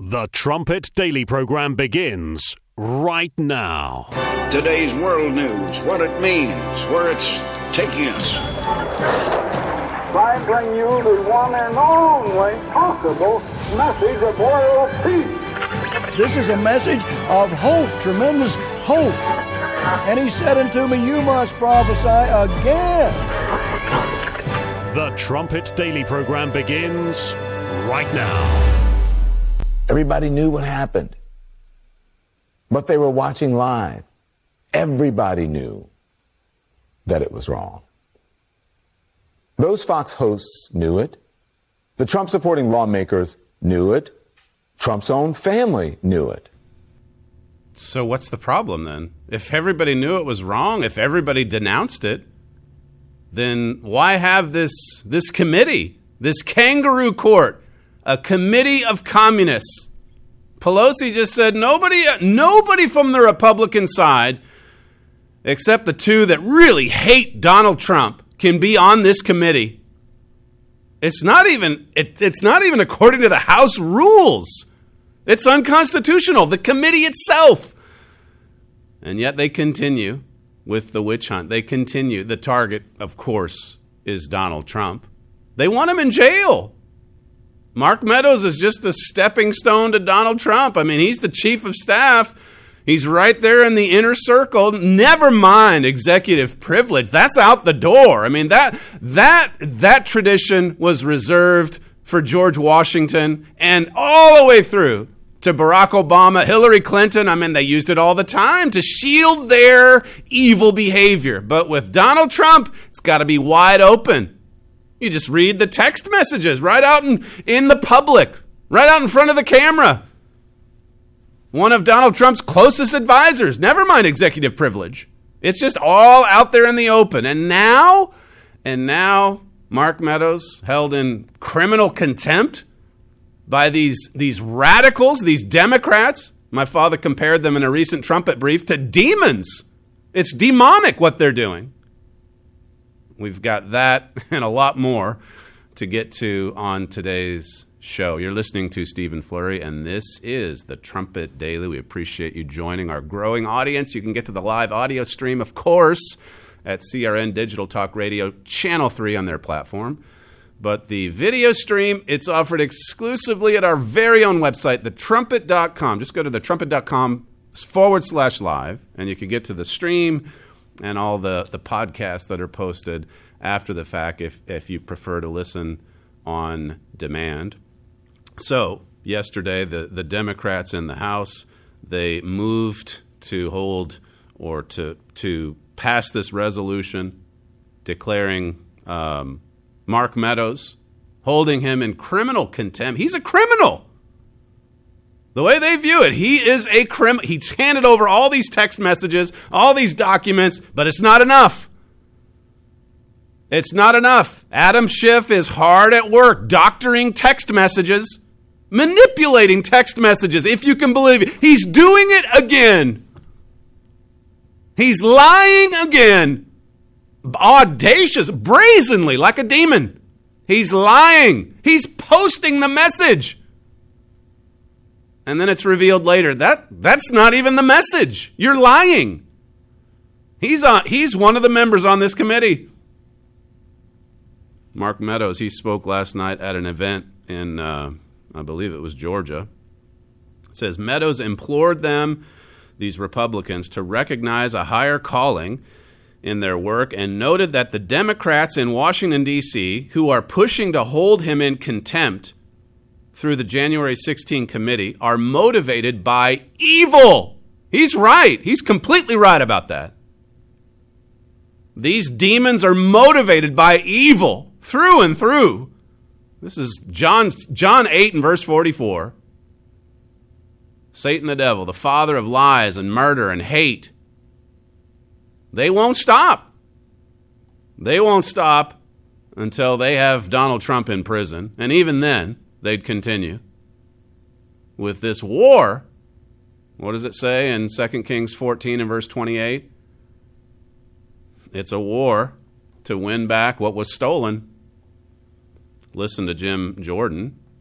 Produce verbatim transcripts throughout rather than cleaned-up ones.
The Trumpet Daily Program begins right now. Today's world news, what it means, where it's taking us. I bring you the one and only possible message of world peace. This is a message of hope, tremendous hope. And he said unto me, you must prophesy again. The Trumpet Daily Program begins right now. Everybody knew what happened, but they were watching live. Everybody knew that it was wrong. Those Fox hosts knew it. The Trump-supporting lawmakers knew it. Trump's own family knew it. So what's the problem then? If everybody knew it was wrong, if everybody denounced it, then why have this this committee, this kangaroo court? A committee of communists. Pelosi just said nobody nobody from the Republican side, except the two that really hate Donald Trump, can be on this committee. It's not even it, it's not even according to the House rules. It's unconstitutional, the committee itself. And yet they continue with the witch hunt. They continue. The target, of course, is Donald Trump. They want him in jail. Mark Meadows is just the stepping stone to Donald Trump. I mean, he's the chief of staff. He's right there in the inner circle. Never mind executive privilege. That's out the door. I mean, that that that tradition was reserved for George Washington and all the way through to Barack Obama, Hillary Clinton. I mean, they used it all the time to shield their evil behavior. But with Donald Trump, it's got to be wide open. You just read the text messages right out in, in the public, right out in front of the camera. One of Donald Trump's closest advisors, never mind executive privilege. It's just all out there in the open. And now, and now Mark Meadows held in criminal contempt by these, these radicals, these Democrats. My father compared them in a recent trumpet brief to demons. It's demonic what they're doing. We've got that and a lot more to get to on today's show. You're listening to Stephen Flurry, and this is the Trumpet Daily. We appreciate you joining our growing audience. You can get to the live audio stream, of course, at C R N Digital Talk Radio, Channel three on their platform. But the video stream, it's offered exclusively at our very own website, the trumpet dot com. Just go to the trumpet dot com forward slash live, and you can get to the stream and all the, the podcasts that are posted after the fact if, if you prefer to listen on demand. So yesterday, the, the Democrats in the House, they moved to hold or to to pass this resolution declaring um, Mark Meadows, holding him in criminal contempt. He's a criminal. The way they view it, he is a criminal. He's handed over all these text messages, all these documents, but it's not enough. It's not enough. Adam Schiff is hard at work doctoring text messages, manipulating text messages, if you can believe it. He's doing it again. He's lying again. Audacious, brazenly, like a demon. He's lying. He's posting the message. And then it's revealed later that that's not even the message. You're lying. He's on. He's one of the members on this committee. Mark Meadows, he spoke last night at an event in, uh, I believe it was Georgia. It says, Meadows implored them, these Republicans, to recognize a higher calling in their work and noted that the Democrats in Washington, D C, who are pushing to hold him in contempt through the January sixteenth committee, are motivated by evil. He's right. He's completely right about that. These demons are motivated by evil through and through. This is John, John eight and verse forty-four. Satan the devil, the father of lies and murder and hate. They won't stop. They won't stop until they have Donald Trump in prison. And even then, they'd continue with this war. What does it say in Second Kings fourteen and verse twenty-eight? It's a war to win back what was stolen. Listen to Jim Jordan.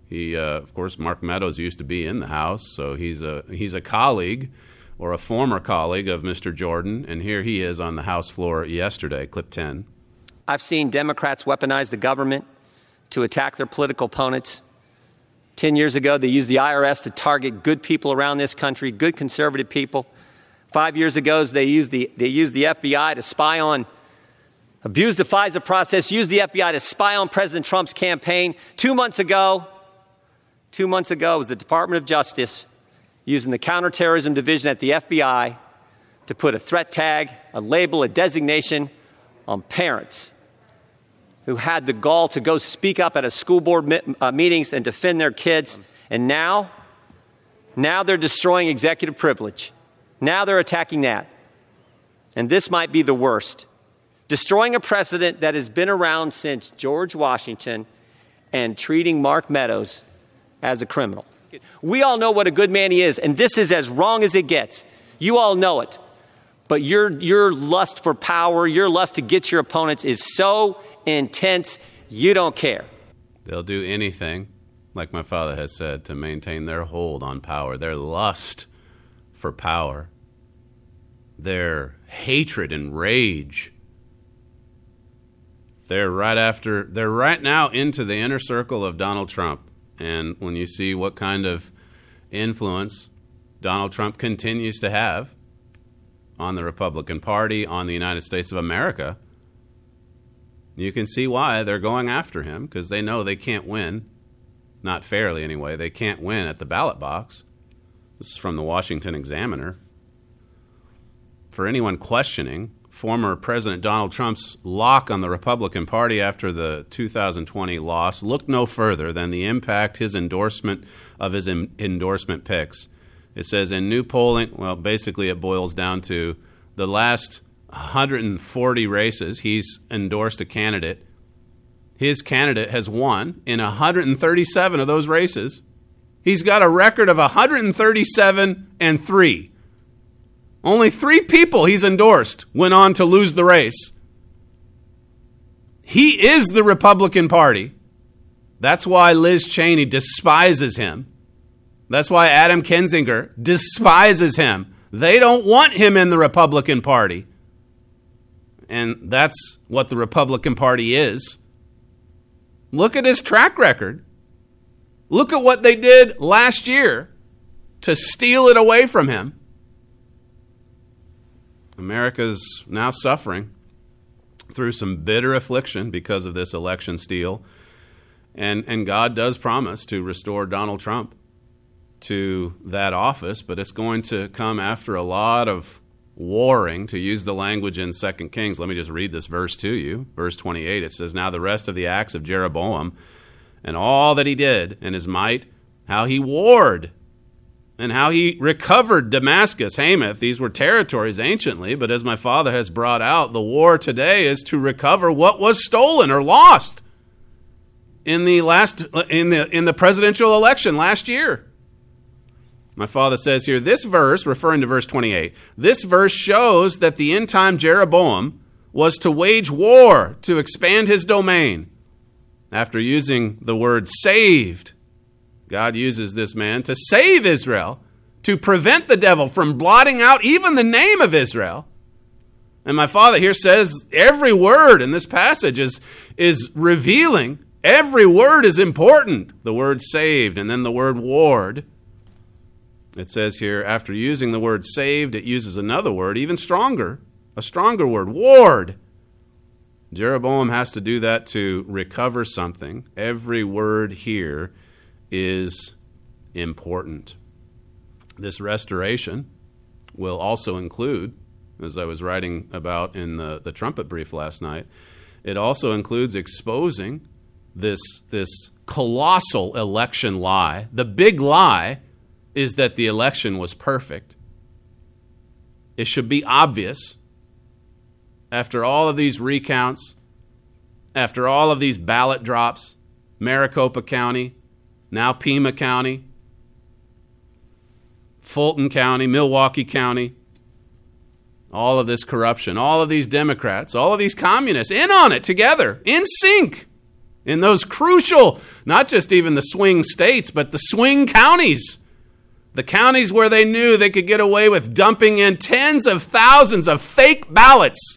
He, uh, of course, Mark Meadows used to be in the House, so he's a he's a colleague or a former colleague of Mister Jordan, and here he is on the House floor yesterday, clip ten. I've seen Democrats weaponize the government to attack their political opponents. Ten years ago, they used the I R S to target good people around this country, good conservative people. Five years ago, they used the they used the F B I to spy on, abused the FISA process, used the F B I to spy on President Trump's campaign. Two months ago, two months ago, it was the Department of Justice using the Counterterrorism Division at the F B I to put a threat tag, a label, a designation on parents who had the gall to go speak up at a school board mi- uh, meetings and defend their kids. And now, now they're destroying executive privilege. Now they're attacking that. And this might be the worst. Destroying a precedent that has been around since George Washington and treating Mark Meadows as a criminal. We all know what a good man he is, and this is as wrong as it gets. You all know it. But your, your lust for power, your lust to get your opponents is so intense, you don't care. They'll do anything, like my father has said, to maintain their hold on power, their lust for power, their hatred and rage. They're right after, they're right now into the inner circle of Donald Trump. And when you see what kind of influence Donald Trump continues to have on the Republican Party, on the United States of America, you can see why they're going after him, because they know they can't win, not fairly anyway, they can't win at the ballot box. This is from the Washington Examiner. For anyone questioning former President Donald Trump's lock on the Republican Party after the two thousand twenty loss, look no further than the impact his endorsement of his en- endorsement picks. It says in new polling, well, basically it boils down to the last one hundred forty races he's endorsed a candidate. His candidate has won in one hundred thirty-seven of those races. He's got a record of one hundred thirty-seven and three. Only three people he's endorsed went on to lose the race. He is the Republican Party. That's why Liz Cheney despises him. That's why Adam Kinzinger despises him. They don't want him in the Republican Party. And that's what the Republican Party is. Look at his track record. Look at what they did last year to steal it away from him. America's now suffering through some bitter affliction because of this election steal. And, and God does promise to restore Donald Trump to that office, but it's going to come after a lot of warring, to use the language in Second Kings. Let me just read this verse to you. Verse twenty-eight, it says, "Now the rest of the acts of Jeroboam and all that he did and his might, how he warred and how he recovered Damascus, Hamath." These were territories anciently, but as my father has brought out, the war today is to recover what was stolen or lost in the last in the in the presidential election last year. My father says here, this verse, referring to verse twenty-eight, this verse shows that the end-time Jeroboam was to wage war to expand his domain. After using the word saved, God uses this man to save Israel, to prevent the devil from blotting out even the name of Israel. And my father here says every word in this passage is, is revealing. Every word is important. The word saved and then the word warred. It says here, after using the word saved, it uses another word, even stronger, a stronger word, warred. Jeroboam has to do that to recover something. Every word here is important. This restoration will also include, as I was writing about in the, the trumpet brief last night, it also includes exposing this, this colossal election lie. The big lie is that the election was perfect. It should be obvious after all of these recounts, after all of these ballot drops, Maricopa County, now Pima County, Fulton County, Milwaukee County, all of this corruption, all of these Democrats, all of these communists in on it together, in sync. in those crucial, not just even the swing states, but the swing counties. The counties where they knew they could get away with dumping in tens of thousands of fake ballots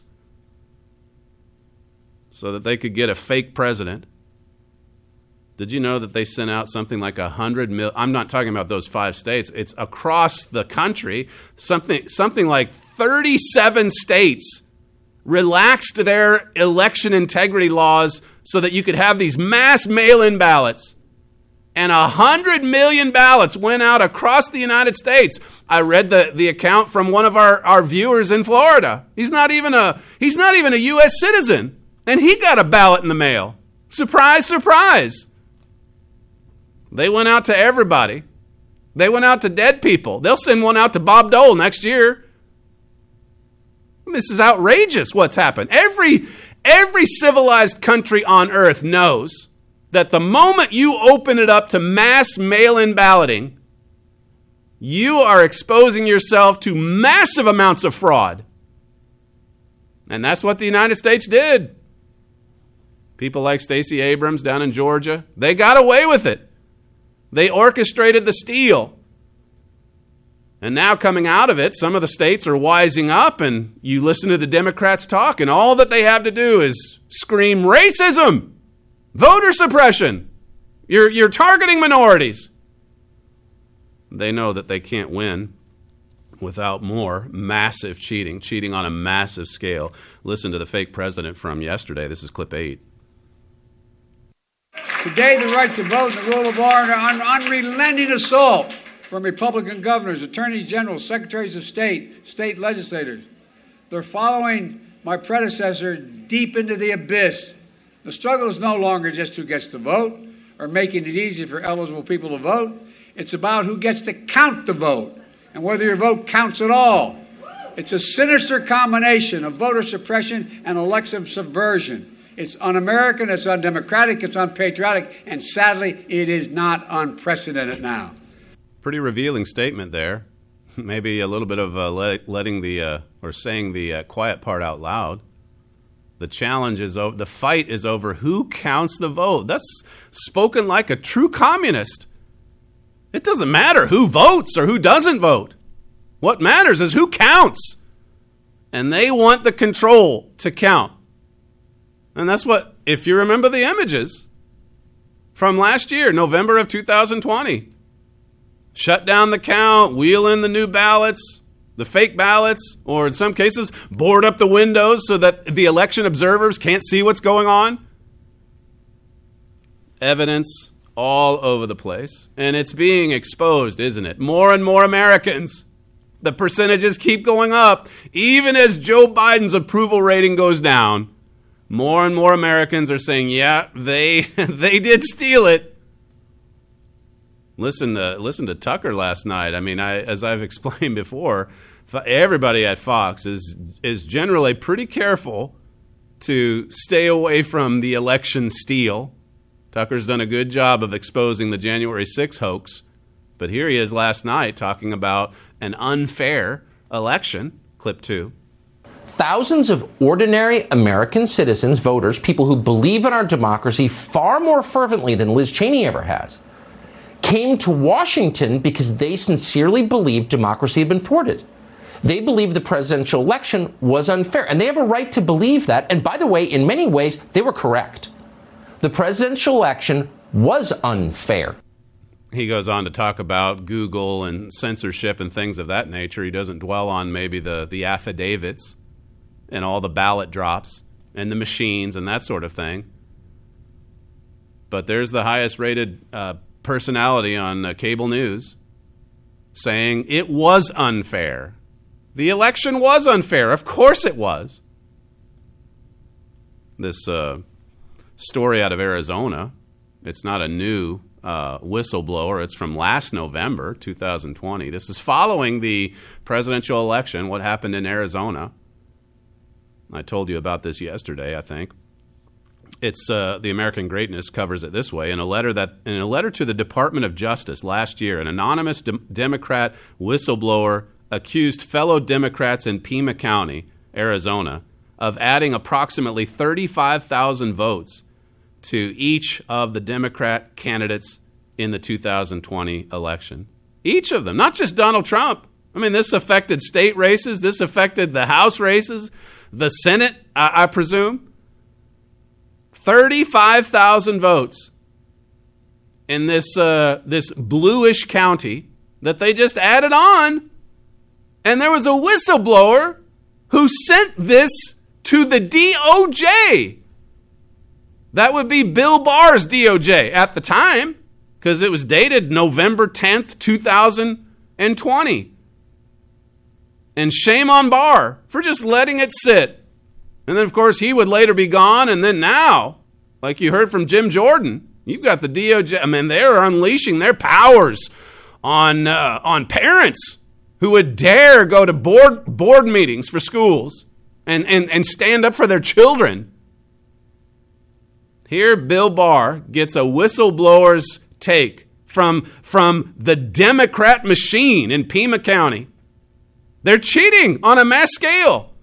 so that they could get a fake president. Did you know that they sent out something like a hundred mil? I'm not talking about those five states. It's across the country. Something, something like thirty-seven states relaxed their election integrity laws so that you could have these mass mail-in ballots. And a hundred million ballots went out across the United States. I read the, the account from one of our, our viewers in Florida. He's not even a he's not even a U S citizen, and he got a ballot in the mail. Surprise, surprise. They went out to everybody. They went out to dead people. They'll send one out to Bob Dole next year. This is outrageous what's happened. Every, every civilized country on earth knows that the moment you open it up to mass mail-in balloting, you are exposing yourself to massive amounts of fraud. And that's what the United States did. People like Stacey Abrams down in Georgia, they got away with it. They orchestrated the steal. And now coming out of it, some of the states are wising up, and you listen to the Democrats talk, and all that they have to do is scream racism, voter suppression. You're, you're targeting minorities. They know that they can't win without more massive cheating, cheating on a massive scale. Listen to the fake president from yesterday. This is clip eight. Today, the right to vote and the rule of law are under unrelenting assault from Republican governors, attorneys general, secretaries of state, state legislators. They're following my predecessor deep into the abyss. The struggle is no longer just who gets to vote or making it easy for eligible people to vote. It's about who gets to count the vote and whether your vote counts at all. It's a sinister combination of voter suppression and election subversion. It's un-American, it's undemocratic, it's unpatriotic, and sadly, it is not unprecedented now. Pretty revealing statement there. Maybe a little bit of uh, let, letting the, uh, or saying the uh, quiet part out loud. The challenge is over, the fight is over who counts the vote. That's spoken like a true communist. It doesn't matter who votes or who doesn't vote. What matters is who counts. And they want the control to count. And that's what, if you remember the images from last year, November of two thousand twenty, shut down the count, wheel in the new ballots, the fake ballots, or in some cases, board up the windows so that the election observers can't see what's going on. Evidence all over the place. And it's being exposed, isn't it? More and more Americans. The percentages keep going up. Even as Joe Biden's approval rating goes down, more and more Americans are saying, yeah, they they did steal it. Listen to listen to Tucker last night. I mean, I, as I've explained before, everybody at Fox is is generally pretty careful to stay away from the election steal. Tucker's done a good job of exposing the January sixth hoax, but here he is last night talking about an unfair election. Clip two. Thousands of ordinary American citizens, voters, people who believe in our democracy far more fervently than Liz Cheney ever has, came to Washington because they sincerely believed democracy had been thwarted. They believed the presidential election was unfair, and they have a right to believe that. And by the way, in many ways, they were correct. The presidential election was unfair. He goes on to talk about Google and censorship and things of that nature. He doesn't dwell on maybe the, the affidavits and all the ballot drops and the machines and that sort of thing. But there's the highest rated uh, personality on uh, cable news saying it was unfair. The election was unfair. Of course it was. This uh, story out of Arizona, it's not a new uh, whistleblower. It's from last November, two thousand twenty. This is following the presidential election, what happened in Arizona. I told you about this yesterday, I think. It's uh, the American Greatness covers it this way. In a letter that in a letter to the Department of Justice last year, an anonymous de- Democrat whistleblower accused fellow Democrats in Pima County, Arizona, of adding approximately thirty-five thousand votes to each of the Democrat candidates in the two thousand twenty election. Each of them, not just Donald Trump. I mean, this affected state races. This affected the House races, the Senate, I, I presume. thirty-five thousand votes in this uh, this bluish county that they just added on. And there was a whistleblower who sent this to the D O J. That would be Bill Barr's D O J at the time, because it was dated November tenth, two thousand twenty. And shame on Barr for just letting it sit. And then, of course, he would later be gone. And then now, like you heard from Jim Jordan, you've got the D O J. I mean, they're unleashing their powers on uh, on parents who would dare go to board board meetings for schools and, and, and stand up for their children. Here, Bill Barr gets a whistleblower's take from, from the Democrat machine in Pima County. They're cheating on a mass scale.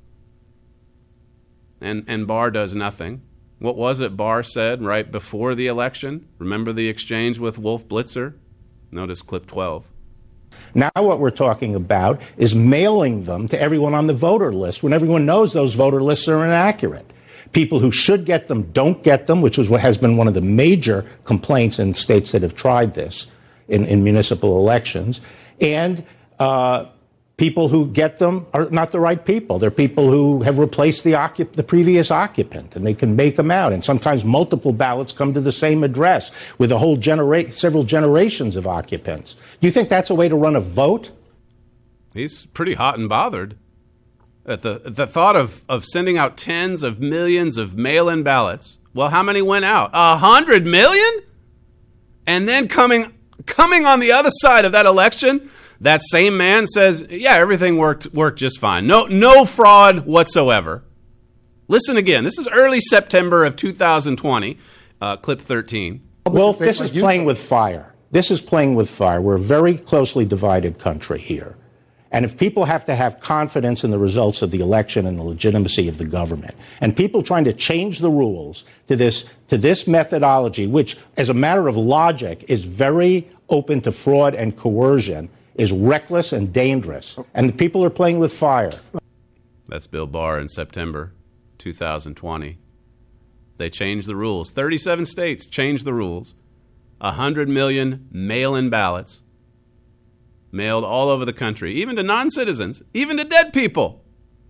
And, and Barr does nothing. What was it Barr said right before the election? Remember the exchange with Wolf Blitzer? Notice clip twelve. Now what we're talking about is mailing them to everyone on the voter list when everyone knows those voter lists are inaccurate. People who should get them don't get them, which is what has been one of the major complaints in states that have tried this in, in municipal elections. And uh, people who get them are not the right people. They're people who have replaced the, occup- the previous occupant, and they can make them out. And sometimes multiple ballots come to the same address with a whole genera- several generations of occupants. Do you think that's a way to run a vote? He's pretty hot and bothered at the at the thought of, of sending out tens of millions of mail-in ballots. Well, how many went out? A hundred million? And then coming coming on the other side of that election, that same man says, yeah, everything worked worked just fine. No no fraud whatsoever. Listen again. This is early September of two thousand twenty, uh, clip thirteen. Well, this is playing with fire. This is playing with fire. We're a very closely divided country here. And if people have to have confidence in the results of the election and the legitimacy of the government, and people trying to change the rules to this to this methodology, which, as a matter of logic, is very open to fraud and coercion, is reckless and dangerous. And the people are playing with fire. That's Bill Barr in September two thousand twenty. They changed the rules. thirty-seven states changed the rules. one hundred million mail-in ballots mailed all over the country, even to non-citizens, even to dead people.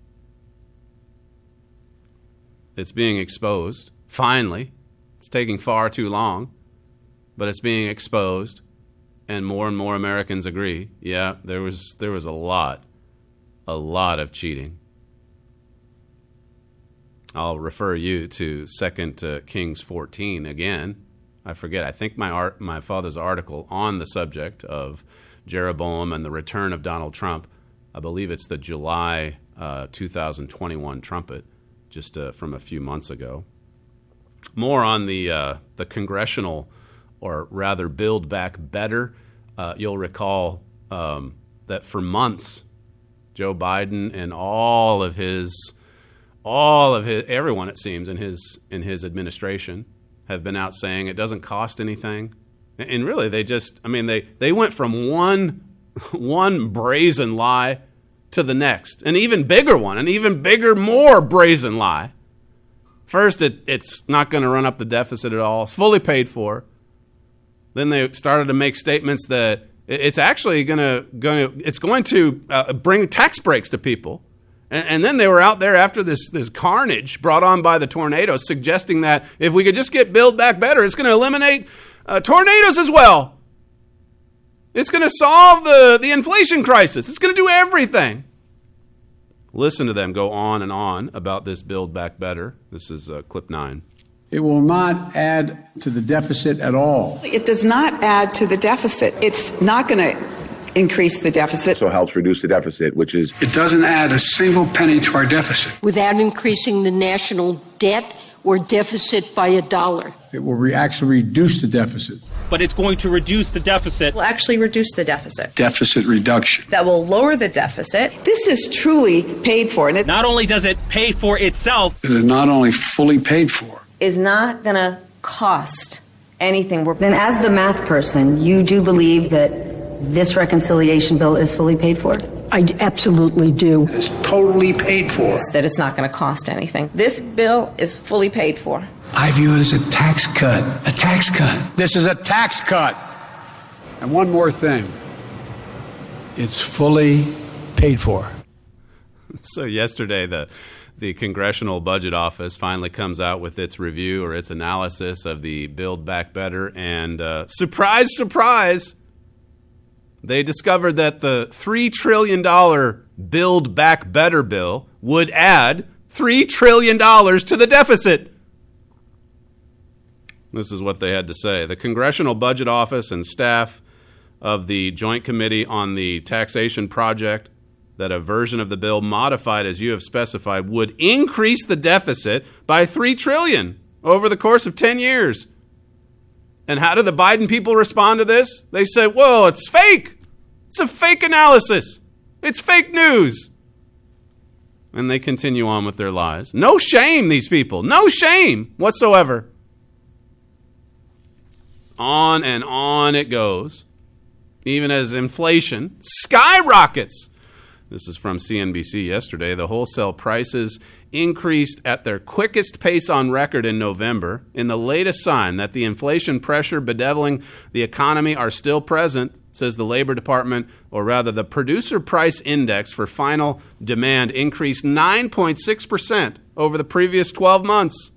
It's being exposed. Finally. It's taking far too long, but it's being exposed, and more and more Americans agree. Yeah, there was there was a lot, a lot of cheating. I'll refer you to Second uh, Kings fourteen again. I forget. I think my art, my father's article on the subject of Jeroboam and the return of Donald Trump, I believe it's the July uh, two thousand twenty-one trumpet, just uh, from a few months ago. More on the uh, the congressional, or rather Build Back Better. Uh, you'll recall um, that for months, Joe Biden and all of his, all of his, everyone it seems in his in his administration have been out saying it doesn't cost anything. And really, they just, I mean, they, they went from one one brazen lie to the next, an even bigger one, an even bigger, more brazen lie. First, it, it's not going to run up the deficit at all. It's fully paid for. Then they started to make statements that it's actually going to, going to it's going to uh, bring tax breaks to people. And, and then they were out there after this, this carnage brought on by the tornadoes, suggesting that if we could just get Build Back Better, it's going to eliminate Uh, tornadoes as well. It's going to solve the, the inflation crisis. It's going to do everything. Listen to them go on and on about this Build Back Better. This is uh, clip nine. It will not add to the deficit at all. It does not add to the deficit. It's not going to increase the deficit. So helps reduce the deficit, which is... It doesn't add a single penny to our deficit. Without increasing the national debt or deficit by a dollar. It will re- actually reduce the deficit. But it's going to reduce the deficit. Will actually reduce the deficit. Deficit reduction. That will lower the deficit. This is truly paid for. And it's not only does it pay for itself. It is not only fully paid for. is not going to cost anything. We're- then as the math person, you do believe that this reconciliation bill is fully paid for? I absolutely do. It's totally paid for. That it's not going to cost anything. This bill is fully paid for. I view it as a tax cut. A tax cut. This is a tax cut. And one more thing. It's fully paid for. So yesterday, the the Congressional Budget Office finally comes out with its review or its analysis of the Build Back Better, and uh, surprise, surprise, they discovered that the three trillion dollars Build Back Better bill would add three trillion dollars to the deficit. This is what they had to say. The Congressional Budget Office and staff of the Joint Committee on the Taxation Project that a version of the bill modified as you have specified would increase the deficit by three trillion dollars over the course of ten years. And how do the Biden people respond to this? They said, well, it's fake. It's a fake analysis. It's fake news. And they continue on with their lies. No shame, these people. No shame whatsoever. On and on it goes, even as inflation skyrockets. This is from C N B C yesterday. The wholesale prices increased at their quickest pace on record in November, in the latest sign that the inflation pressure bedeviling the economy are still present, says the Labor Department, or rather the Producer Price Index for final demand increased nine point six percent over the previous twelve months.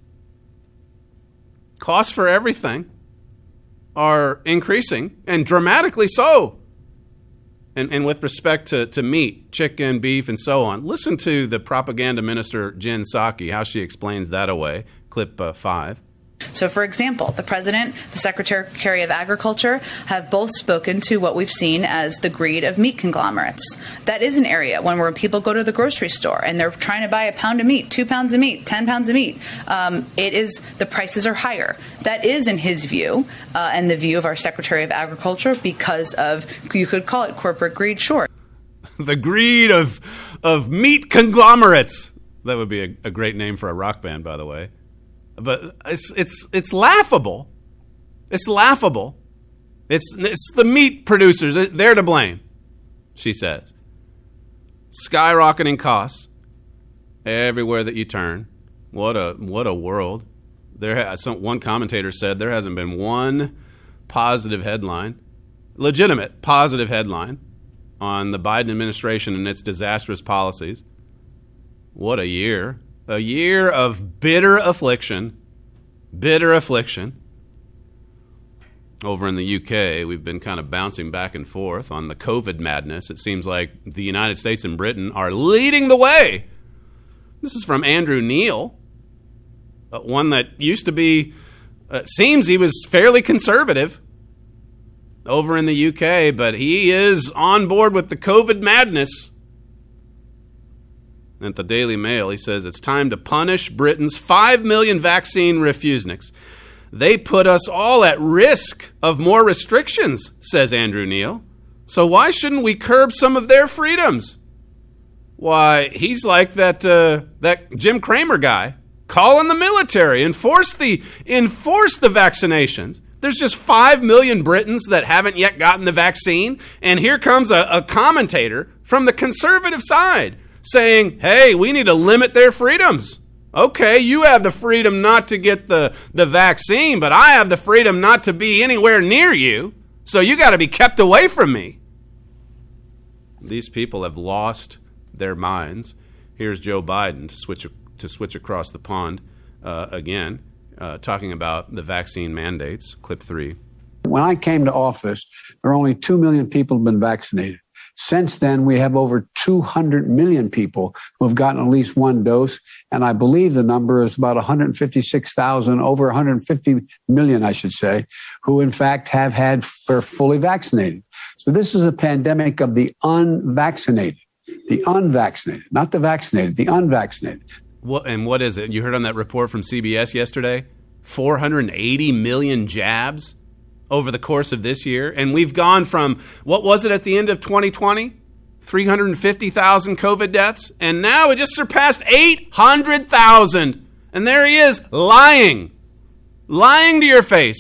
Costs for everything are increasing, and dramatically so. And, and with respect to, to meat, chicken, beef, and so on, listen to the propaganda minister, Jen Psaki, how she explains that away. Clip uh, five. So, for example, the President, the Secretary of Agriculture have both spoken to what we've seen as the greed of meat conglomerates. That is an area when where people go to the grocery store and they're trying to buy a pound of meat, two pounds of meat, ten pounds of meat. Um, it is the prices are higher. That is, in his view, uh, and the view of our Secretary of Agriculture, because of, you could call it corporate greed, sure. The greed of of meat conglomerates. That would be a, a great name for a rock band, by the way. But it's it's it's laughable. It's laughable. It's it's the meat producers. They're to blame, she says. Skyrocketing costs everywhere that you turn. What a what a world. There, has, some, one commentator said there hasn't been one positive headline, legitimate positive headline, on the Biden administration and its disastrous policies. What a year. A year of bitter affliction, bitter affliction. Over in the U K, we've been kind of bouncing back and forth on the COVID madness. It seems like the United States and Britain are leading the way. This is from Andrew Neil, uh, one that used to be, uh, seems he was fairly conservative over in the U K, but he is on board with the COVID madness. At the Daily Mail, he says, it's time to punish Britain's five million vaccine refuseniks. They put us all at risk of more restrictions, says Andrew Neil. So why shouldn't we curb some of their freedoms? Why, he's like that uh, that Jim Cramer guy. Call on the military. Enforce the, enforce the vaccinations. There's just five million Britons that haven't yet gotten the vaccine. And here comes a, a commentator from the conservative side saying, hey, we need to limit their freedoms. Okay, you have the freedom not to get the, the vaccine, but I have the freedom not to be anywhere near you, so you got to be kept away from me. These people have lost their minds. Here's Joe Biden to switch to switch across the pond uh, again, uh, talking about the vaccine mandates. Clip three. When I came to office, there were only two million people who have been vaccinated. Since then, we have over two hundred million people who have gotten at least one dose. And I believe the number is about one hundred fifty-six thousand, over one hundred fifty million, I should say, who in fact have had, are fully vaccinated. So this is a pandemic of the unvaccinated, the unvaccinated, not the vaccinated, the unvaccinated. What, and what is it? You heard on that report from C B S yesterday, four hundred eighty million jabs over the course of this year. And we've gone from, what was it at the end of twenty twenty? three hundred fifty thousand COVID deaths. And now it just surpassed eight hundred thousand. And there he is, lying, lying to your face,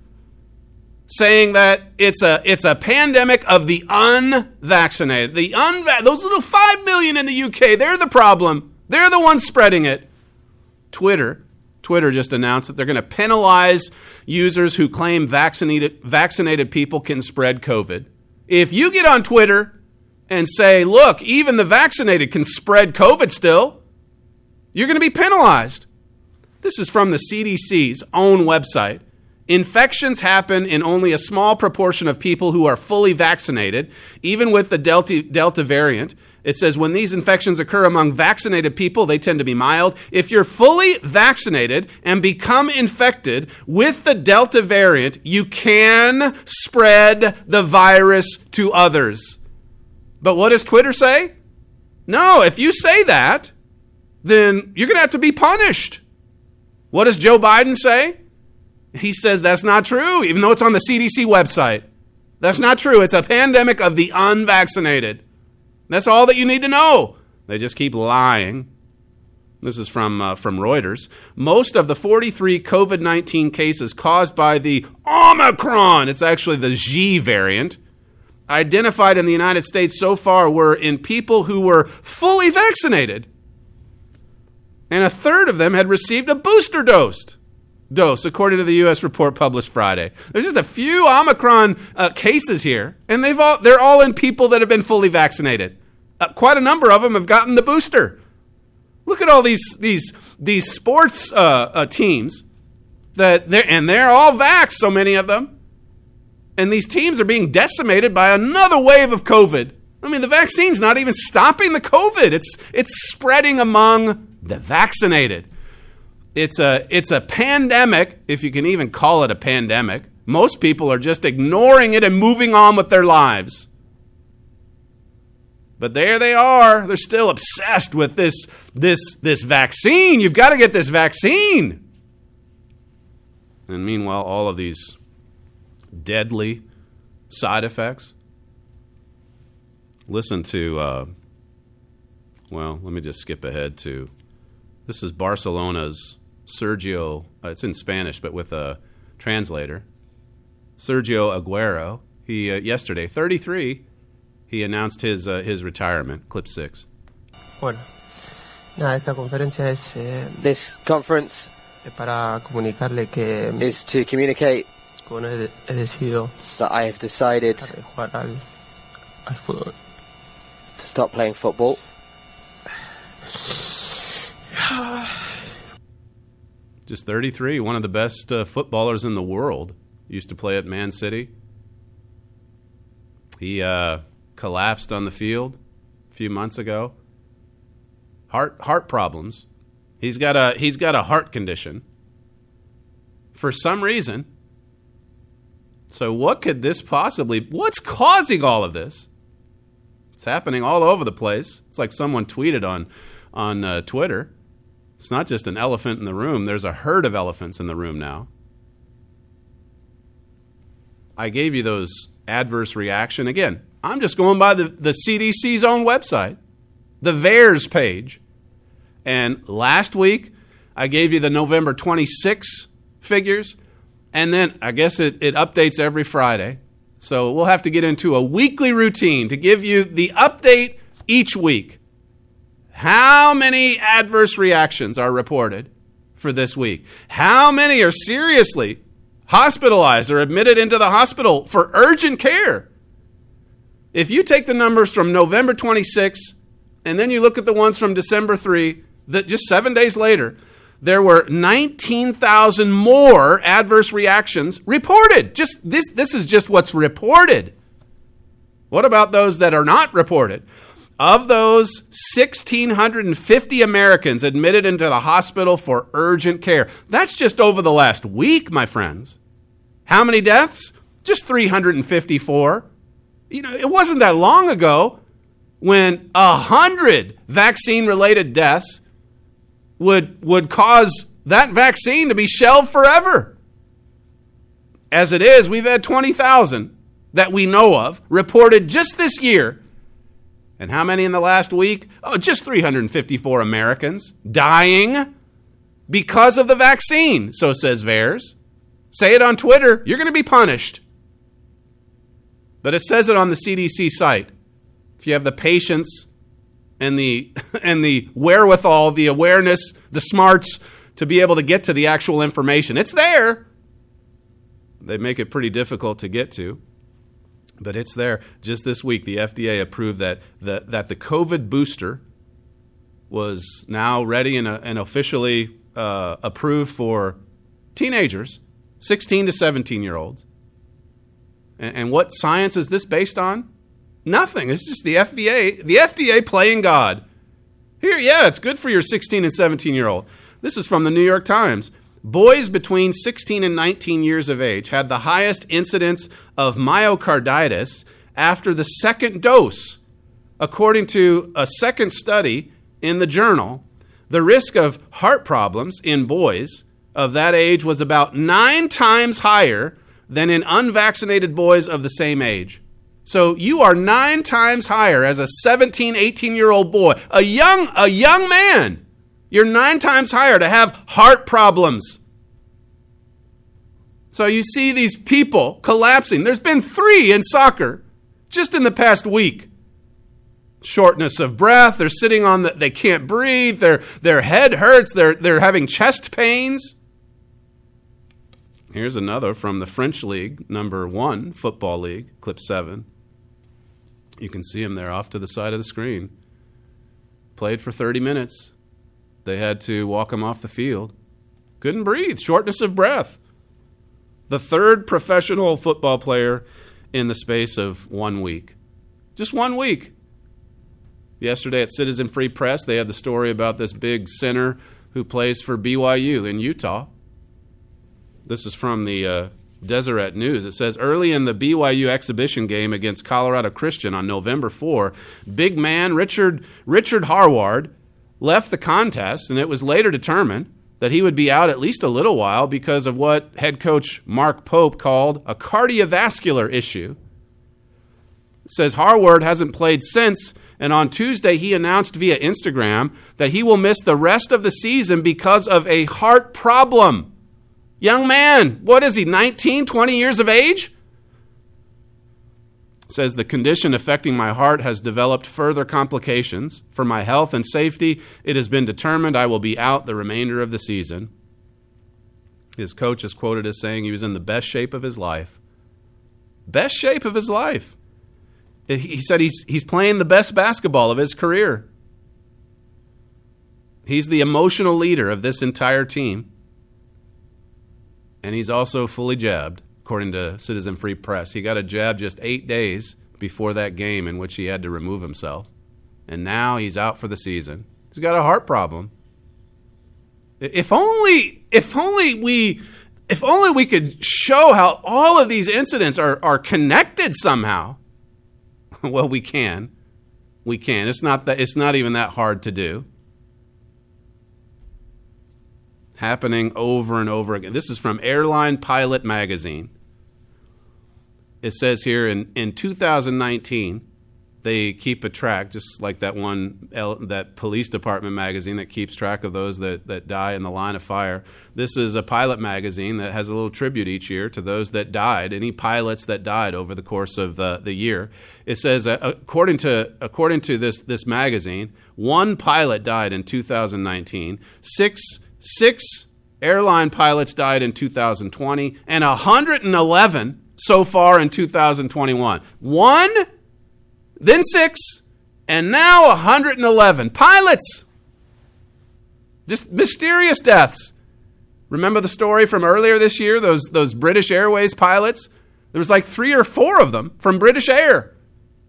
saying that it's a it's a pandemic of the unvaccinated. The unva- those little five million in the U K, they're the problem. They're the ones spreading it. Twitter, Twitter just announced that they're going to penalize users who claim vaccinated vaccinated people can spread COVID. If you get on Twitter and say, look, even the vaccinated can spread COVID still, you're going to be penalized. This is from the C D C's own website. Infections happen in only a small proportion of people who are fully vaccinated, even with the Delta, Delta variant. It says when these infections occur among vaccinated people, they tend to be mild. If you're fully vaccinated and become infected with the Delta variant, you can spread the virus to others. But what does Twitter say? No, if you say that, then you're going to have to be punished. What does Joe Biden say? He says that's not true, even though it's on the C D C website. That's not true. It's a pandemic of the unvaccinated. That's all that you need to know. They just keep lying. This is from uh, from Reuters. Most of the forty-three COVID nineteen cases caused by the Omicron, it's actually the G variant, identified in the United States so far were in people who were fully vaccinated. And a third of them had received a booster dose. Dose, according to the U S report published Friday. There's just a few Omicron uh, cases here, and they've all, they're all in people that have been fully vaccinated. Uh, quite a number of them have gotten the booster. Look at all these these these sports uh, uh, teams that they're and they're all vaxxed, so many of them, and these teams are being decimated by another wave of COVID. I mean, the vaccine's not even stopping the COVID; it's it's spreading among the vaccinated. It's a it's a pandemic, if you can even call it a pandemic. Most people are just ignoring it and moving on with their lives. But there they are. They're still obsessed with this this this vaccine. You've got to get this vaccine. And meanwhile, all of these deadly side effects. Listen to, uh, well, let me just skip ahead to, this is Barcelona's Sergio, uh, it's in Spanish, but with a translator. Sergio Aguero, he uh, yesterday, thirty-three, he announced his uh, his retirement. Clip six. Bueno, nada, esta conferencia es eh, This conference para comunicarle que is to communicate bueno, he, he decidido that I have decided de jugar al, al fútbol. to stop playing football. Just thirty-three, one of the best uh, footballers in the world. Used to play at Man City. He uh, collapsed on the field a few months ago. Heart heart problems. He's got a he's got a heart condition. For some reason. So what could this possibly? What's causing all of this? It's happening all over the place. It's like someone tweeted on on uh, Twitter. It's not just an elephant in the room. There's a herd of elephants in the room now. I gave you those adverse reaction. Again, I'm just going by the, the C D C's own website, the V A E R S page. And last week, I gave you the November twenty-sixth figures. And then I guess it, it updates every Friday. So we'll have to get into a weekly routine to give you the update each week. How many adverse reactions are reported for this week? How many are seriously hospitalized or admitted into the hospital for urgent care? If you take the numbers from November twenty-sixth and then you look at the ones from December third, that just seven days later, there were nineteen thousand more adverse reactions reported. Just this, this is just what's reported. What about those that are not reported? Of those, one thousand six hundred fifty Americans admitted into the hospital for urgent care. That's just over the last week, my friends. How many deaths? Just three hundred fifty-four. You know, it wasn't that long ago when one hundred vaccine-related deaths would, would cause that vaccine to be shelved forever. As it is, we've had twenty thousand that we know of reported just this year. And how many in the last week? Oh, just three hundred fifty-four Americans dying because of the vaccine, so says VAERS. Say it on Twitter, you're going to be punished. But it says it on the C D C site. If you have the patience and the and the wherewithal, the awareness, the smarts to be able to get to the actual information, it's there. They make it pretty difficult to get to, but it's there. Just this week, the F D A approved that the, that the COVID booster was now ready and, uh, and officially uh, approved for teenagers, sixteen to seventeen-year-olds. And, and what science is this based on? Nothing. It's just the F D A, the F D A playing God. Here, yeah, it's good for your sixteen and seventeen-year-old. This is from the New York Times. Boys between sixteen and nineteen years of age had the highest incidence of myocarditis after the second dose. According to a second study in the journal, the risk of heart problems in boys of that age was about nine times higher than in unvaccinated boys of the same age. So you are nine times higher as a seventeen, eighteen-year-old boy, a young, a young man. You're nine times higher to have heart problems. So you see these people collapsing. There's been three in soccer just in the past week. Shortness of breath. They're sitting on the, they can't breathe. Their, their head hurts. They're, they're having chest pains. Here's another from the French League, number one football league, clip seven. You can see him there off to the side of the screen. Played for thirty minutes. They had to walk him off the field. Couldn't breathe. Shortness of breath. The third professional football player in the space of one week. Just one week. Yesterday at Citizen Free Press, they had the story about this big center who plays for B Y U in Utah. This is from the uh, Deseret News. It says, early in the B Y U exhibition game against Colorado Christian on November fourth, big man Richard Richard Harward left the contest, and it was later determined that he would be out at least a little while because of what head coach Mark Pope called a cardiovascular issue. It says Harward hasn't played since, and on Tuesday he announced via Instagram that he will miss the rest of the season because of a heart problem. Young man, what is he, nineteen, twenty years of age? It says, the condition affecting my heart has developed further complications. For my health and safety, it has been determined I will be out the remainder of the season. His coach is quoted as saying he was in the best shape of his life. Best shape of his life. He said he's, he's playing the best basketball of his career. He's the emotional leader of this entire team. And he's also fully jabbed. According to Citizen Free Press, he got a jab just eight days before that game in which he had to remove himself. And now he's out for the season. He's got a heart problem. If only, if only we, if only we could show how all of these incidents are, are connected somehow. Well, we can. We can. It's not that, it's not even that hard to do. Happening over and over again. This is from Airline Pilot Magazine. It says here in, in two thousand nineteen, they keep a track, just like that one, that police department magazine that keeps track of those that, that die in the line of fire. This is a pilot magazine that has a little tribute each year to those that died, any pilots that died over the course of the, the year. It says, uh, according to according to this, this magazine, one pilot died in two thousand nineteen, six Six airline pilots died in two thousand twenty, and one hundred eleven so far in two thousand twenty-one. One, then six, and now one hundred eleven. Pilots! Just mysterious deaths. Remember the story from earlier this year, those, those British Airways pilots? There was like three or four of them from British Air.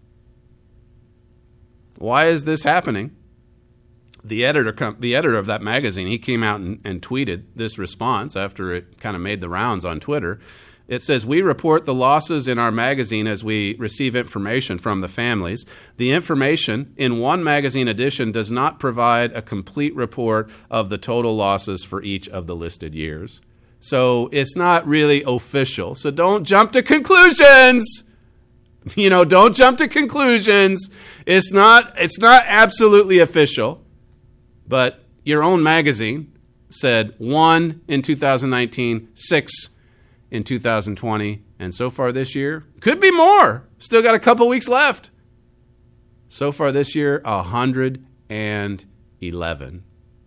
Why is this happening? The editor, the editor of that magazine, he came out and, and tweeted this response after it kind of made the rounds on Twitter. It says, we report the losses in our magazine as we receive information from the families. The information in one magazine edition does not provide a complete report of the total losses for each of the listed years. So it's not really official. So don't jump to conclusions. You know, don't jump to conclusions. It's not, it's not absolutely official. But your own magazine said one in two thousand nineteen, six in two thousand twenty, and so far this year, could be more. Still got a couple weeks left. So far this year, one hundred eleven.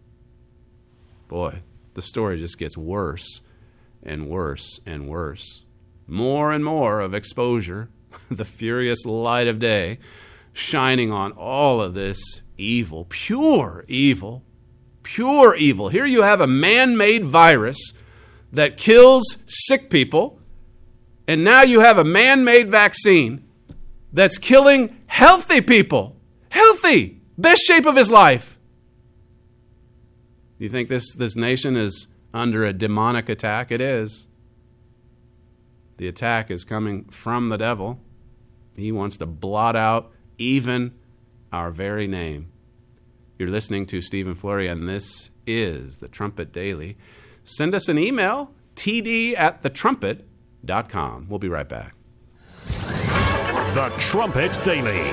Boy, the story just gets worse and worse and worse. More and more of exposure, the furious light of day, shining on all of this evil, pure evil, pure evil. Here you have a man-made virus that kills sick people, and now you have a man-made vaccine that's killing healthy people. Healthy! Best shape of his life. You think this, this nation is under a demonic attack? It is. The attack is coming from the devil. He wants to blot out even our very name. You're listening to Stephen Flurry, and this is the Trumpet Daily. Send us an email, t d at the trumpet dot com. We'll be right back. The Trumpet Daily.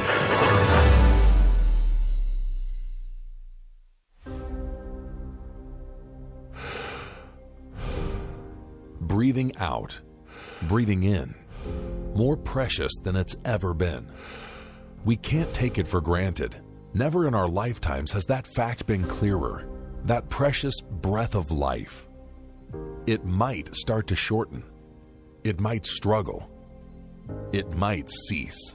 Breathing out, breathing in, more precious than it's ever been. We can't take it for granted. Never in our lifetimes has that fact been clearer. That precious breath of life. It might start to shorten. It might struggle. It might cease.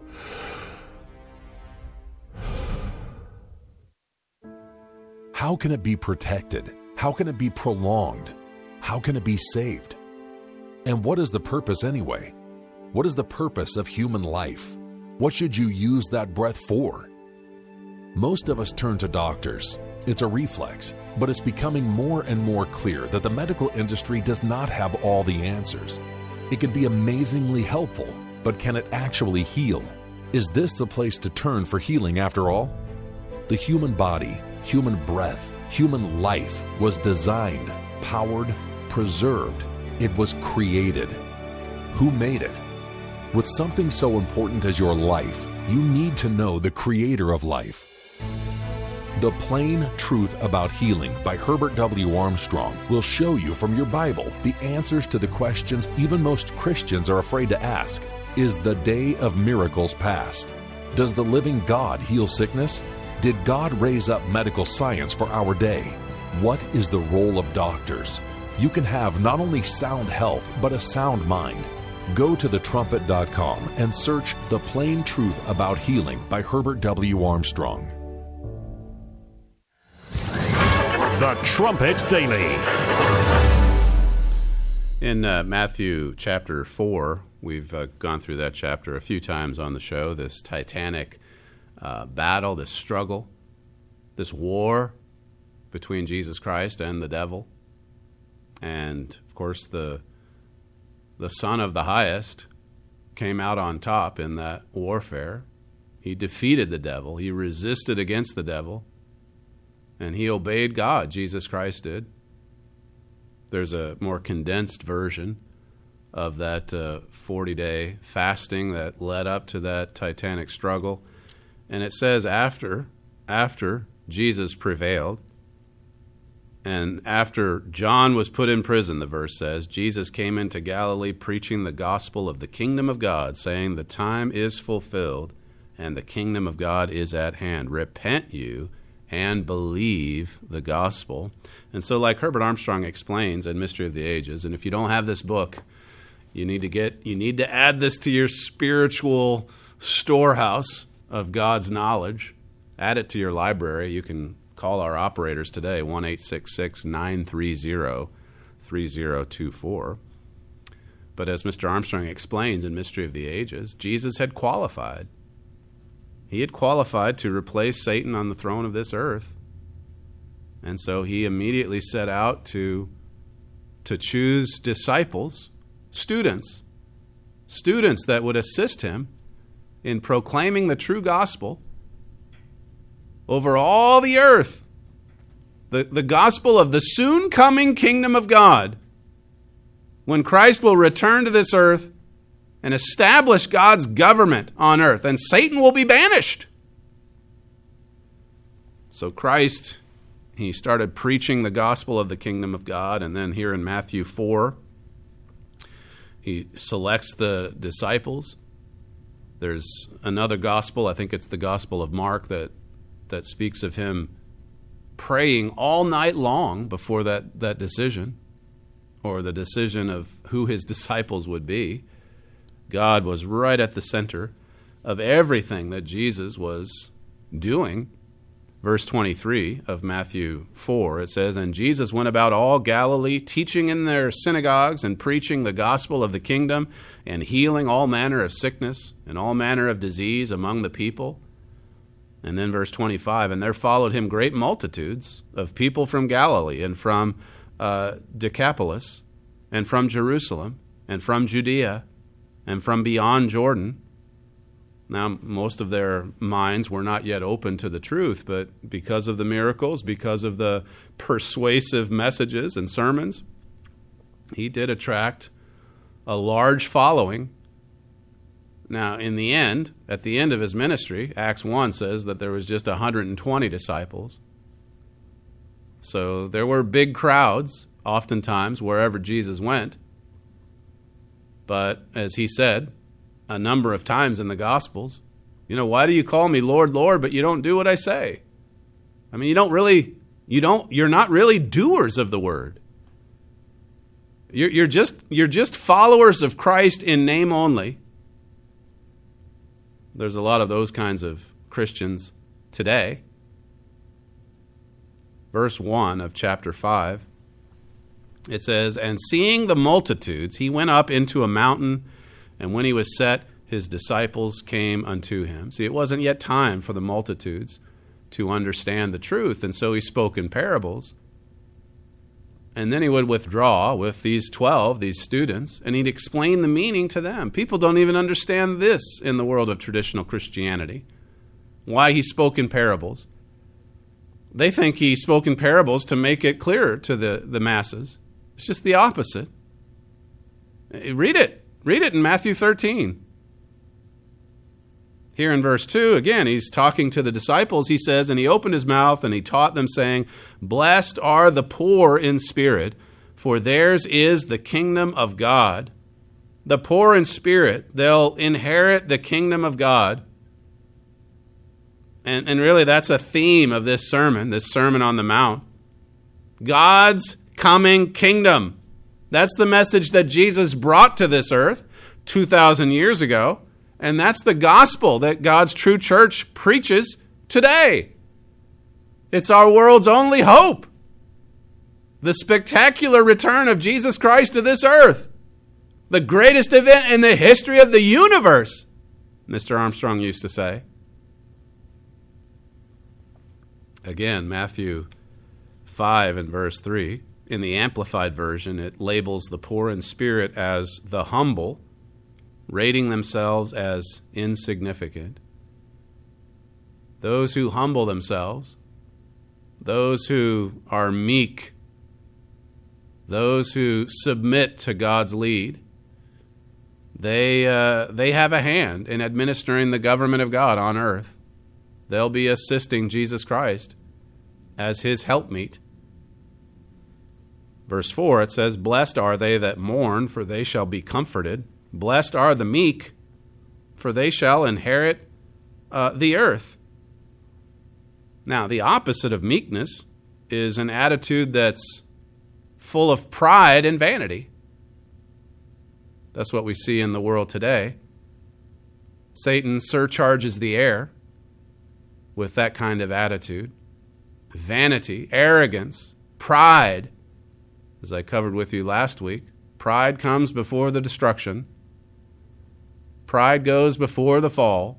How can it be protected? How can it be prolonged? How can it be saved? And what is the purpose anyway? What is the purpose of human life? What should you use that breath for? Most of us turn to doctors. It's a reflex, but it's becoming more and more clear that the medical industry does not have all the answers. It can be amazingly helpful, but can it actually heal? Is this the place to turn for healing after all? The human body, human breath, human life was designed, powered, preserved. It was created. Who made it? With something so important as your life, you need to know the creator of life. The Plain Truth About Healing by Herbert W. Armstrong will show you from your Bible the answers to the questions even most Christians are afraid to ask. Is the day of miracles past? Does the living God heal sickness? Did God raise up medical science for our day? What is the role of doctors? You can have not only sound health, but a sound mind. Go to the trumpet dot com and search The Plain Truth About Healing by Herbert W. Armstrong. The Trumpet Daily. In uh, Matthew chapter four, we've uh, gone through that chapter a few times on the show, this titanic uh, battle, this struggle, this war between Jesus Christ and the devil. And, of course, the the Son of the Highest came out on top in that warfare. He defeated the devil. He resisted against the devil. And he obeyed God, Jesus Christ did. There's a more condensed version of that uh, forty-day fasting that led up to that titanic struggle. And it says after, after Jesus prevailed, and after John was put in prison, the verse says, Jesus came into Galilee preaching the gospel of the kingdom of God, saying, the time is fulfilled and the kingdom of God is at hand. Repent you and believe the gospel. And so like Herbert Armstrong explains in Mystery of the Ages, and if you don't have this book, you need to get you need to add this to your spiritual storehouse of God's knowledge. Add it to your library. You can call our operators today, one eight six six, nine three zero, three zero two four. But as Mister Armstrong explains in Mystery of the Ages, Jesus had qualified. He had qualified to replace Satan on the throne of this earth. And so he immediately set out to, to choose disciples, students, students that would assist him in proclaiming the true gospel over all the earth, the, the gospel of the soon coming kingdom of God, when Christ will return to this earth and establish God's government on earth, and Satan will be banished. So Christ he started preaching the gospel of the kingdom of God. And then here in Matthew four, he selects the disciples. There's another gospel, I think it's the Gospel of Mark, that that speaks of him praying all night long before that, that decision, or the decision of who his disciples would be. God was right at the center of everything that Jesus was doing. Verse twenty-three of Matthew four, it says, "And Jesus went about all Galilee, teaching in their synagogues and preaching the gospel of the kingdom and healing all manner of sickness and all manner of disease among the people." And then verse twenty-five, "And there followed him great multitudes of people from Galilee and from uh, Decapolis and from Jerusalem and from Judea and from beyond Jordan." Now, most of their minds were not yet open to the truth, but because of the miracles, because of the persuasive messages and sermons, he did attract a large following. Now, in the end, at the end of his ministry, Acts one says that there was just one hundred twenty disciples. So there were big crowds, oftentimes, wherever Jesus went. But, as he said a number of times in the Gospels, you know, why do you call me Lord, Lord, but you don't do what I say? I mean, you don't really, you don't, you're not really doers of the word. You're, you're just, you're just followers of Christ in name only. There's a lot of those kinds of Christians today. Verse one of chapter five, it says, "And seeing the multitudes, he went up into a mountain, and when he was set, his disciples came unto him." See, it wasn't yet time for the multitudes to understand the truth, and so he spoke in parables. And then he would withdraw with these twelve, these students, and he'd explain the meaning to them. People don't even understand this in the world of traditional Christianity, why he spoke in parables. They think he spoke in parables to make it clearer to the, the masses. It's just the opposite. Read it. Read it in Matthew thirteen. Here in verse two, again, he's talking to the disciples. He says, "And he opened his mouth and he taught them, saying, Blessed are the poor in spirit, for theirs is the kingdom of God." The poor in spirit, they'll inherit the kingdom of God. And, and really, that's a theme of this sermon, this Sermon on the Mount. God's coming kingdom. That's the message that Jesus brought to this earth two thousand years ago. And that's the gospel that God's true church preaches today. It's our world's only hope. The spectacular return of Jesus Christ to this earth. The greatest event in the history of the universe, Mister Armstrong used to say. Again, Matthew five and verse three. In the Amplified Version, it labels the poor in spirit as the humble, rating themselves as insignificant. Those who humble themselves, those who are meek, those who submit to God's lead, they uh, they have a hand in administering the government of God on earth. They'll be assisting Jesus Christ as his helpmeet. Verse four, it says, "Blessed are they that mourn, for they shall be comforted. Blessed are the meek, for they shall inherit uh, the earth." Now, the opposite of meekness is an attitude that's full of pride and vanity. That's what we see in the world today. Satan surcharges the air with that kind of attitude. Vanity, arrogance, pride. As I covered with you last week, pride comes before the destruction. Pride goes before the fall.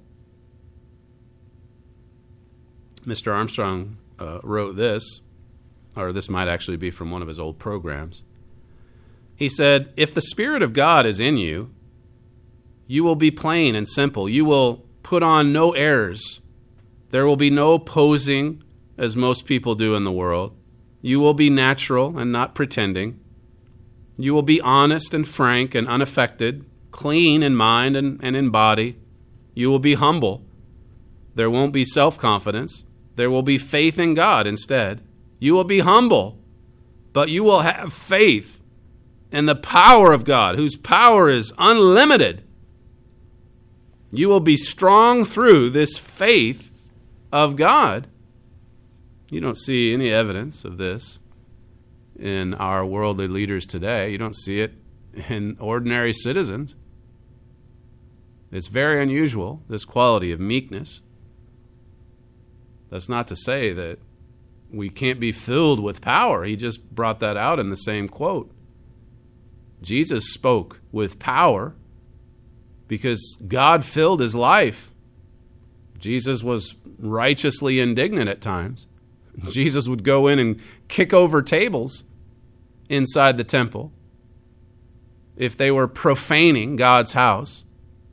Mister Armstrong uh, wrote this, or this might actually be from one of his old programs. He said, "If the Spirit of God is in you, you will be plain and simple. You will put on no airs. There will be no posing, as most people do in the world. You will be natural and not pretending. You will be honest and frank and unaffected, clean in mind and, and in body. You will be humble. There won't be self-confidence. There will be faith in God instead. You will be humble, but you will have faith in the power of God, whose power is unlimited. You will be strong through this faith of God. You don't see any evidence of this in our worldly leaders today. You don't see it in ordinary citizens. It's very unusual, this quality of meekness. That's not to say that we can't be filled with power. He just brought that out in the same quote. Jesus spoke with power because God filled his life. Jesus was righteously indignant at times. Jesus would go in and kick over tables inside the temple if they were profaning God's house.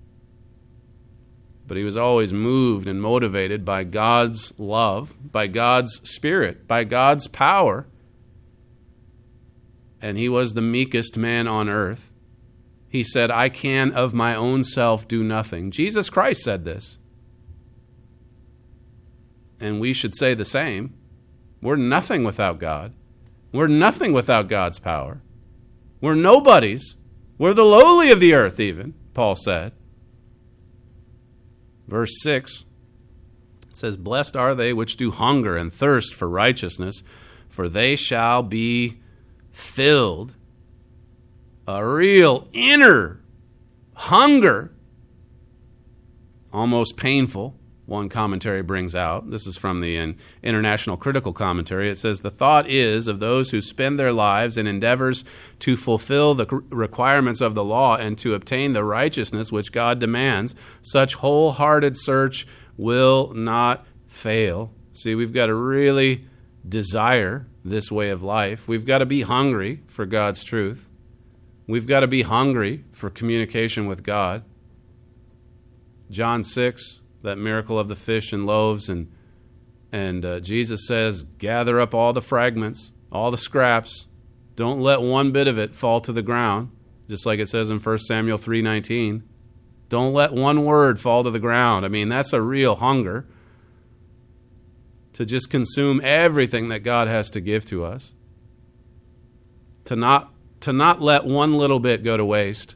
But he was always moved and motivated by God's love, by God's Spirit, by God's power. And he was the meekest man on earth. He said, I can of my own self do nothing. Jesus Christ said this. And we should say the same. We're nothing without God. We're nothing without God's power. We're nobodies. We're the lowly of the earth even, Paul said. Verse six, it says, Blessed are they which do hunger and thirst for righteousness, for they shall be filled. A real inner hunger, almost painful, one commentary brings out. This is from the International Critical Commentary. It says, the thought is of those who spend their lives in endeavors to fulfill the requirements of the law and to obtain the righteousness which God demands. Such wholehearted search will not fail. See, we've got to really desire this way of life. We've got to be hungry for God's truth. We've got to be hungry for communication with God. John six, that miracle of the fish and loaves, and and uh, Jesus says, gather up all the fragments, all the scraps. Don't let one bit of it fall to the ground, just like it says in First Samuel three nineteen. Don't let one word fall to the ground. I mean, that's a real hunger to just consume everything that God has to give to us, to not to not let one little bit go to waste.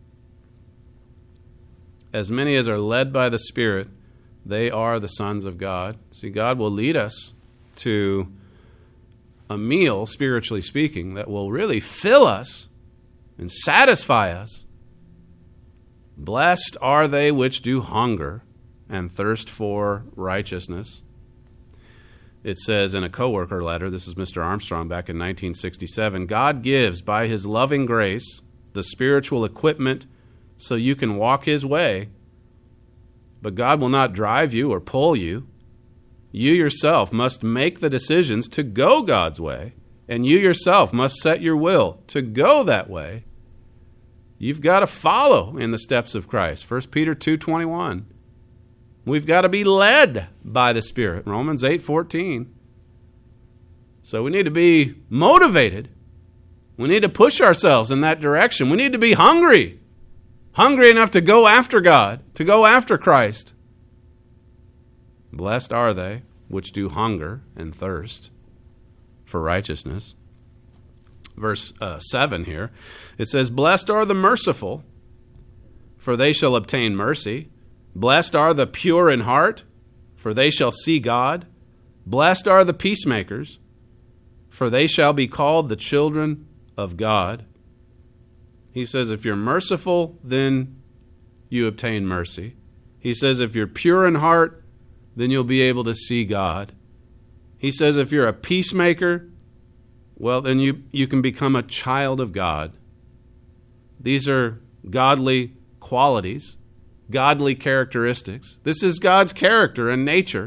As many as are led by the Spirit, they are the sons of God. See, God will lead us to a meal, spiritually speaking, that will really fill us and satisfy us. Blessed are they which do hunger and thirst for righteousness. It says in a co-worker letter, this is Mister Armstrong back in nineteen sixty-seven, God gives by his loving grace the spiritual equipment so you can walk his way, but God will not drive you or pull you. You yourself must make the decisions to go God's way, and you yourself must set your will to go that way. You've got to follow in the steps of Christ. First Peter two twenty-one. We've got to be led by the Spirit. Romans eight fourteen. So we need to be motivated. We need to push ourselves in that direction. We need to be hungry. Hungry enough to go after God, to go after Christ. Blessed are they which do hunger and thirst for righteousness. Verse uh, seven here, it says, Blessed are the merciful, for they shall obtain mercy. Blessed are the pure in heart, for they shall see God. Blessed are the peacemakers, for they shall be called the children of God. He says, if you're merciful, then you obtain mercy. He says, if you're pure in heart, then you'll be able to see God. He says, if you're a peacemaker, well, then you, you can become a child of God. These are godly qualities, godly characteristics. This is God's character and nature.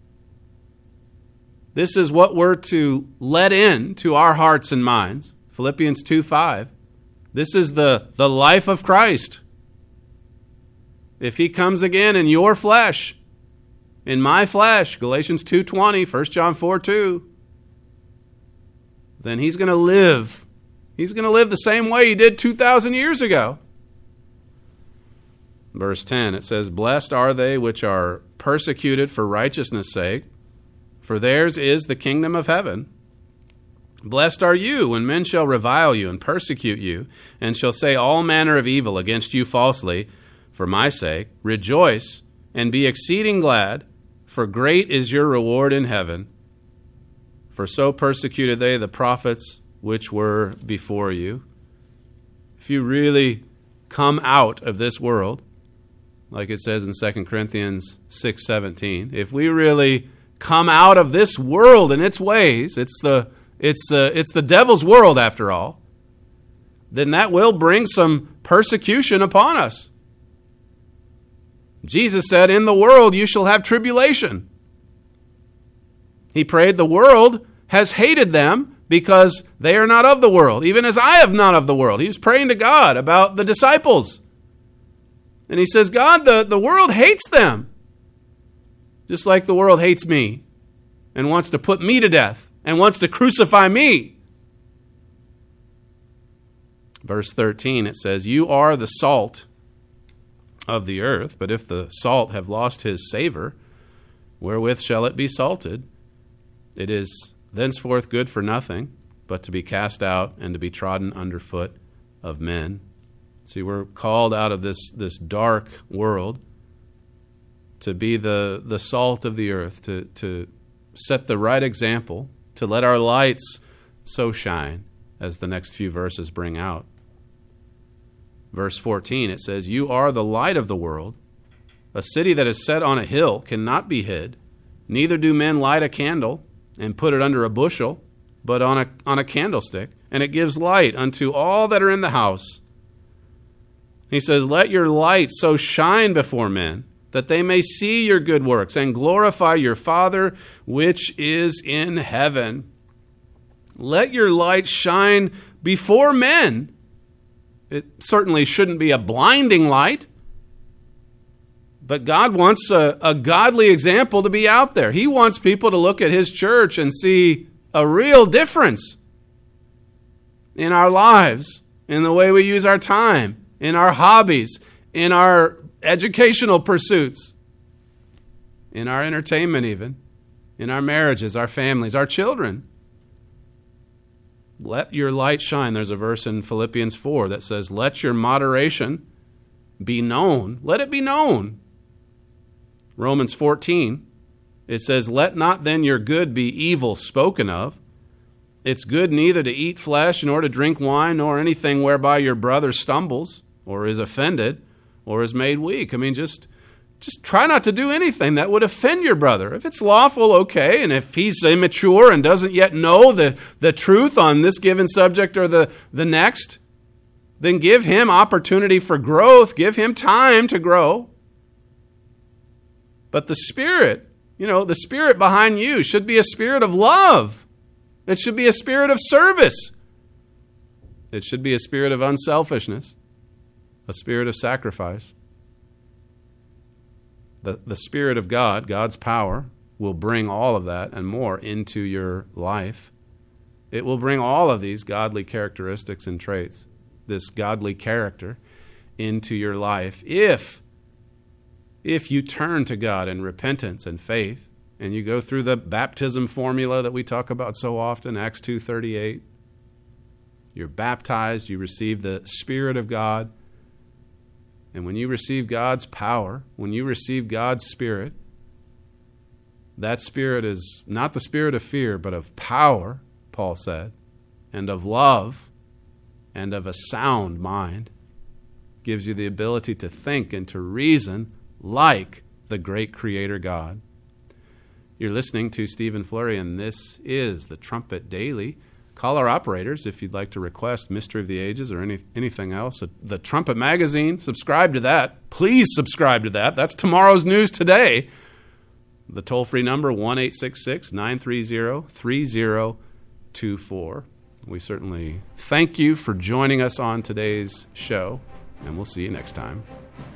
This is what we're to let in to our hearts and minds. Philippians two five. This is the, the life of Christ. If he comes again in your flesh, in my flesh, Galatians two twenty, First John four two, then he's going to live. He's going to live the same way he did two thousand years ago. Verse ten, it says, Blessed are they which are persecuted for righteousness' sake, for theirs is the kingdom of heaven. Blessed are you when men shall revile you and persecute you, and shall say all manner of evil against you falsely for my sake. Rejoice and be exceeding glad, for great is your reward in heaven. For so persecuted they the prophets which were before you. If you really come out of this world, like it says in Second Corinthians six seventeen, if we really come out of this world and its ways, it's the it's the it's the devil's world after all, then that will bring some persecution upon us. Jesus said, "In the world you shall have tribulation." He prayed, "The world has hated them because they are not of the world, even as I am not of the world." He was praying to God about the disciples. And he says, God, the, the world hates them, just like the world hates me and wants to put me to death and wants to crucify me. Verse thirteen, it says, "You are the salt of the earth, but if the salt have lost his savor, wherewith shall it be salted? It is thenceforth good for nothing, but to be cast out and to be trodden underfoot of men." See, we're called out of this, this dark world to be the, the salt of the earth, to, to set the right example, to let our lights so shine, as the next few verses bring out. Verse fourteen, it says, "You are the light of the world. A city that is set on a hill cannot be hid. Neither do men light a candle and put it under a bushel, but on a, on a candlestick, and it gives light unto all that are in the house." He says, "Let your light so shine before men, that they may see your good works and glorify your Father which is in heaven." Let your light shine before men. It certainly shouldn't be a blinding light, but God wants a, a godly example to be out there. He wants people to look at his church and see a real difference in our lives, in the way we use our time, in our hobbies, in our educational pursuits, in our entertainment even, in our marriages, our families, our children. Let your light shine. There's a verse in Philippians four that says, "Let your moderation be known." Let it be known. Romans fourteen, it says, "Let not then your good be evil spoken of. It's good neither to eat flesh, nor to drink wine, nor anything whereby your brother stumbles, or is offended, or is made weak." I mean, just just try not to do anything that would offend your brother. If it's lawful, okay, and if he's immature and doesn't yet know the, the truth on this given subject or the, the next, then give him opportunity for growth. Give him time to grow. But the Spirit, you know, the Spirit behind you should be a spirit of love. It should be a spirit of service. It should be a spirit of unselfishness, a spirit of sacrifice. The, the Spirit of God, God's power, will bring all of that and more into your life. It will bring all of these godly characteristics and traits, this godly character, into your life if, if you turn to God in repentance and faith, and you go through the baptism formula that we talk about so often, Acts two thirty-eight. You're baptized, you receive the Spirit of God. And when you receive God's power, when you receive God's Spirit, that Spirit is not the spirit of fear, but of power, Paul said, and of love, and of a sound mind. Gives you the ability to think and to reason like the great Creator God. You're listening to Stephen Flurry, and this is the Trumpet Daily. Call our operators if you'd like to request Mystery of the Ages or any, anything else. The Trumpet Magazine, subscribe to that. Please subscribe to that. That's tomorrow's news today. The toll-free number, one eight six six, nine three zero, three zero two four. We certainly thank you for joining us on today's show, and we'll see you next time.